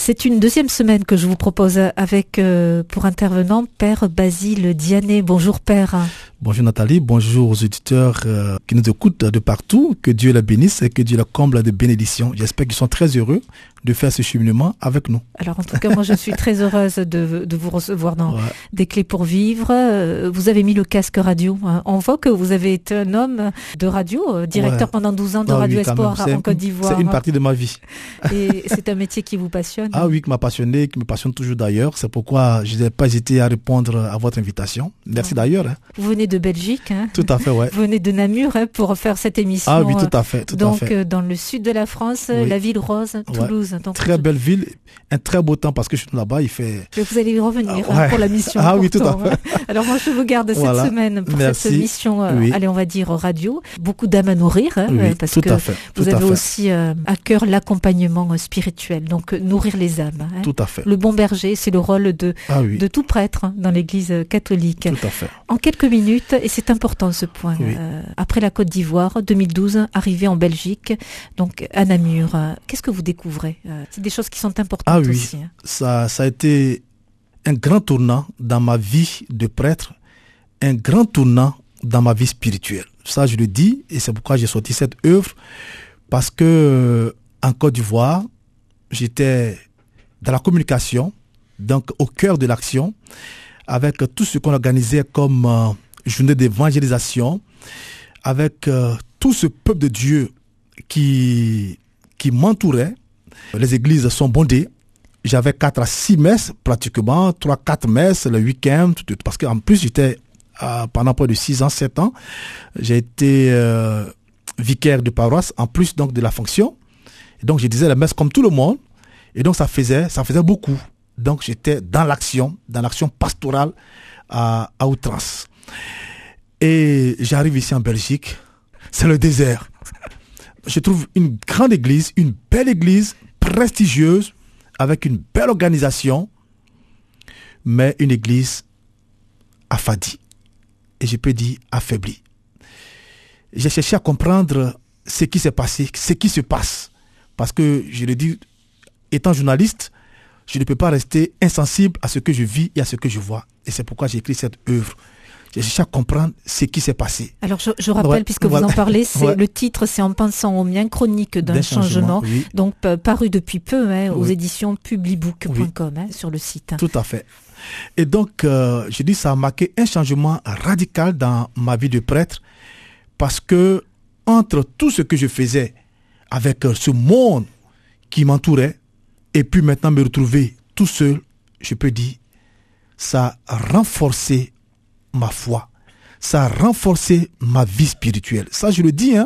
C'est une deuxième semaine que je vous propose avec, pour intervenant, Père Basile Diané. Bonjour Père. Bonjour Nathalie, bonjour aux auditeurs qui nous écoutent de partout. Que Dieu les bénisse et que Dieu les comble de bénédictions. J'espère qu'ils sont très heureux de faire ce cheminement avec nous. Alors en tout cas, moi je suis très heureuse de vous recevoir dans Des Clés pour Vivre. Vous avez mis le casque radio. On voit que vous avez été un homme de radio, directeur pendant 12 ans de Radio Espoir en Côte d'Ivoire. C'est une partie de ma vie. Et c'est un métier qui vous passionne. Ah oui, qui m'a passionné, qui me passionne toujours d'ailleurs. C'est pourquoi je n'ai pas hésité à répondre à votre invitation. Merci d'ailleurs. Vous venez de Belgique. Tout à fait, ouais. Vous venez de Namur pour faire cette émission. Ah oui, tout à fait. Donc dans le sud de la France, la ville rose, Toulouse. Donc, très belle ville, un très beau temps parce que je suis là-bas, il fait... Vous allez y revenir pour la mission. Ah oui, tout à fait. Alors moi je vous garde cette semaine pour cette mission, allez on va dire radio. Beaucoup d'âmes à nourrir, parce que vous avez aussi à cœur l'accompagnement spirituel, donc nourrir les âmes. Tout à fait. Le bon berger, c'est le rôle de tout prêtre dans l'Église catholique. Tout à fait. En quelques minutes, et c'est important ce point, après la Côte d'Ivoire, 2012, arrivé en Belgique, donc à Namur, qu'est-ce que vous découvrez? C'est des choses qui sont importantes aussi. Ça a été un grand tournant dans ma vie de prêtre, un grand tournant dans ma vie spirituelle. Ça, je le dis, et c'est pourquoi j'ai sorti cette œuvre, parce que en Côte d'Ivoire, j'étais dans la communication, donc au cœur de l'action, avec tout ce qu'on organisait comme journée d'évangélisation, avec tout ce peuple de Dieu qui m'entourait. Les églises sont bondées. J'avais 4 à 6 messes pratiquement, 3-4 messes le week-end, parce qu'en plus j'étais, pendant près de 6 ans, 7 ans, j'ai été vicaire de paroisse, en plus donc de la fonction. Et donc je disais la messe comme tout le monde, et donc ça faisait beaucoup. Donc j'étais dans l'action pastorale à outrance. Et j'arrive ici en Belgique, c'est le désert. Je trouve une grande église, une belle église, prestigieuse, avec une belle organisation, mais une église affadie. Et je peux dire affaiblie. J'ai cherché à comprendre ce qui s'est passé, ce qui se passe. Parce que, je le dis, étant journaliste, je ne peux pas rester insensible à ce que je vis et à ce que je vois. Et c'est pourquoi j'ai écrit cette œuvre. J'ai cherché à comprendre ce qui s'est passé. Alors je rappelle, puisque vous en parlez, le titre, c'est En pensant aux miens, chronique d'un changement, donc paru depuis peu aux éditions publibook.com, sur le site. Tout à fait. Et donc, je dis, ça a marqué un changement radical dans ma vie de prêtre, parce que entre tout ce que je faisais avec ce monde qui m'entourait, et puis maintenant me retrouver tout seul, je peux dire, ça a renforcé ma foi, ça a renforcé ma vie spirituelle. Ça, je le dis,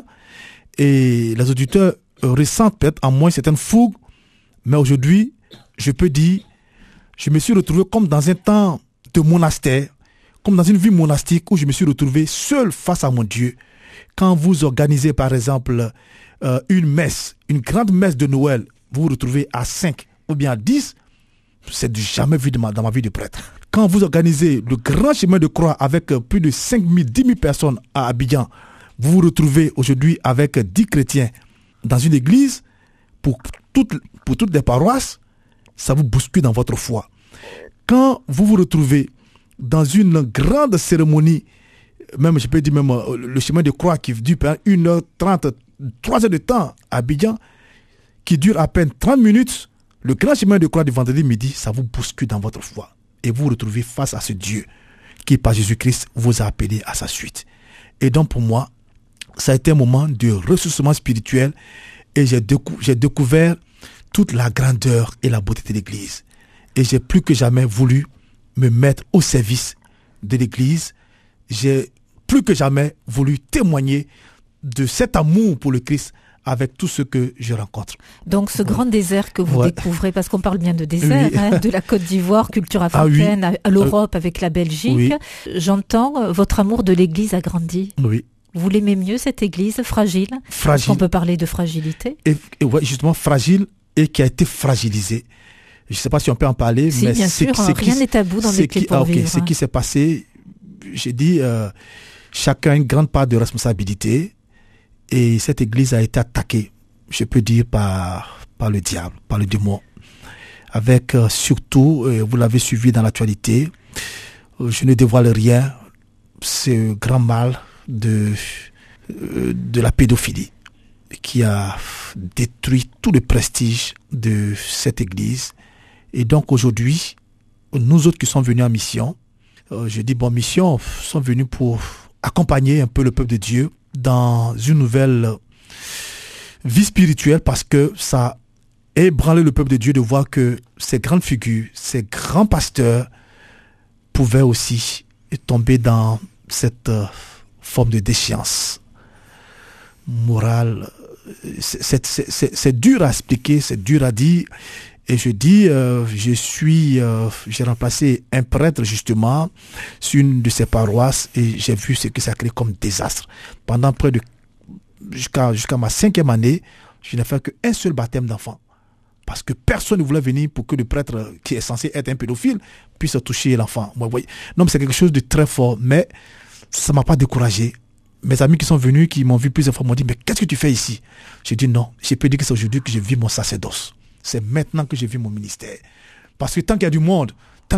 et les auditeurs ressentent peut-être en moi une certaine fougue, mais aujourd'hui, je peux dire, je me suis retrouvé comme dans un temps de monastère, comme dans une vie monastique où je me suis retrouvé seul face à mon Dieu. Quand vous organisez, par exemple, une messe, une grande messe de Noël, vous vous retrouvez à 5 ou bien à 10, c'est du jamais vu dans ma vie de prêtre. Quand vous organisez le grand chemin de croix avec plus de 5 000, 10 000 personnes à Abidjan, vous vous retrouvez aujourd'hui avec 10 chrétiens dans une église pour toutes les paroisses, ça vous bouscule dans votre foi. Quand vous vous retrouvez dans une grande cérémonie, même je peux dire même le chemin de croix qui dure 1h30, 3 heures de temps à Abidjan, qui dure à peine 30 minutes, le grand chemin de croix du vendredi midi, ça vous bouscule dans votre foi. Et vous vous retrouvez face à ce Dieu qui, par Jésus-Christ, vous a appelé à sa suite. Et donc, pour moi, ça a été un moment de ressourcement spirituel et j'ai découvert toute la grandeur et la beauté de l'Église. Et j'ai plus que jamais voulu me mettre au service de l'Église. J'ai plus que jamais voulu témoigner de cet amour pour le Christ avec tout ce que je rencontre. Donc ce grand désert que vous découvrez, parce qu'on parle bien de désert, de la Côte d'Ivoire, culture africaine, à l'Europe avec la Belgique, j'entends votre amour de l'Église a grandi. Oui. Vous l'aimez mieux, cette Église fragile? Fragile. On peut parler de fragilité. Et justement, fragile et qui a été fragilisée. Je ne sais pas si on peut en parler, mais bien sûr, rien n'est tabou dans Des Clés pour Vivre. Ce qui s'est passé, j'ai dit, chacun a une grande part de responsabilité. Et cette église a été attaquée, je peux dire, par le diable, par le démon. avec surtout, vous l'avez suivi dans l'actualité, je ne dévoile rien, ce grand mal de la pédophilie qui a détruit tout le prestige de cette église. Et donc aujourd'hui, nous autres qui sommes venus en mission, je dis bon, mission, sommes venus pour accompagner un peu le peuple de Dieu dans une nouvelle vie spirituelle, parce que ça a ébranlé le peuple de Dieu de voir que ces grandes figures, ces grands pasteurs pouvaient aussi tomber dans cette forme de déchéance morale. C'est dur à expliquer, c'est dur à dire. Et je dis, j'ai remplacé un prêtre justement sur une de ces paroisses et j'ai vu ce que ça crée comme désastre. Pendant près de, jusqu'à ma 5e année, je n'ai fait qu'un seul baptême d'enfant. Parce que personne ne voulait venir pour que le prêtre qui est censé être un pédophile puisse toucher l'enfant. Non, mais c'est quelque chose de très fort, mais ça ne m'a pas découragé. Mes amis qui sont venus, qui m'ont vu plusieurs fois, m'ont dit, mais qu'est-ce que tu fais ici? J'ai dit non, j'ai pu dire que c'est aujourd'hui que je vis mon sacerdoce. C'est maintenant que je vis mon ministère. Parce que tant qu'il y a du monde,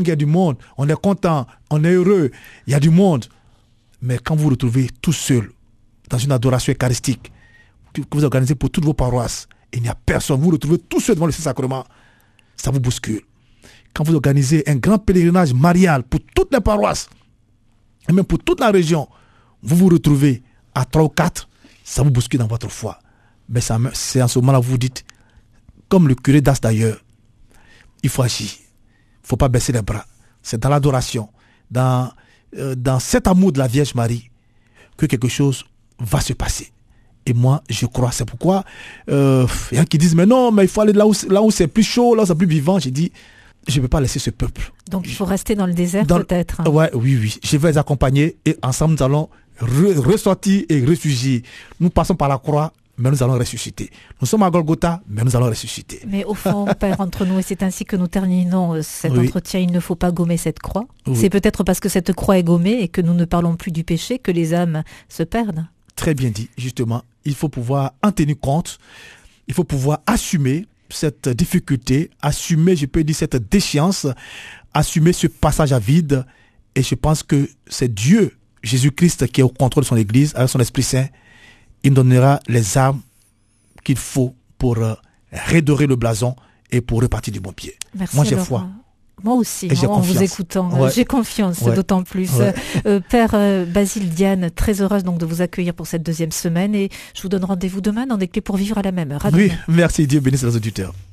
on est content, on est heureux, il y a du monde. Mais quand vous vous retrouvez tout seul, dans une adoration eucharistique, que vous organisez pour toutes vos paroisses, il n'y a personne, vous vous retrouvez tout seul devant le Saint-Sacrement, ça vous bouscule. Quand vous organisez un grand pèlerinage marial pour toutes les paroisses, et même pour toute la région, vous vous retrouvez à 3 ou 4, ça vous bouscule dans votre foi. Mais c'est en ce moment-là que vous dites, comme le curé d'As d'ailleurs, il faut agir. Il ne faut pas baisser les bras. C'est dans l'adoration, dans cet amour de la Vierge Marie, que quelque chose va se passer. Et moi, je crois. C'est pourquoi il y en a qui disent, mais non, mais il faut aller là où c'est plus chaud, là où c'est plus vivant. J'ai dit, je ne peux pas laisser ce peuple. Donc il faut rester dans le désert peut-être. Oui. Je vais les accompagner et ensemble nous allons ressortir et ressurgir. Nous passons par la croix, mais nous allons ressusciter. Nous sommes à Golgotha, mais nous allons ressusciter. Mais au fond, Père, entre nous, et c'est ainsi que nous terminons cet entretien, il ne faut pas gommer cette croix. Oui. C'est peut-être parce que cette croix est gommée et que nous ne parlons plus du péché que les âmes se perdent. Très bien dit, justement. Il faut pouvoir en tenir compte. Il faut pouvoir assumer cette difficulté, assumer, je peux dire, cette déchéance, assumer ce passage à vide. Et je pense que c'est Dieu, Jésus-Christ, qui est au contrôle de son Église, avec son Esprit Saint. Il donnera les armes qu'il faut pour redorer le blason et pour repartir du bon pied. Merci. Moi, j'ai foi. Moi aussi, en vous écoutant, j'ai confiance, d'autant plus. Père Basile Diane, très heureuse donc de vous accueillir pour cette 2e semaine et je vous donne rendez-vous demain dans Des Clés pour Vivre à la même heure. Oui, merci, Dieu bénisse les auditeurs.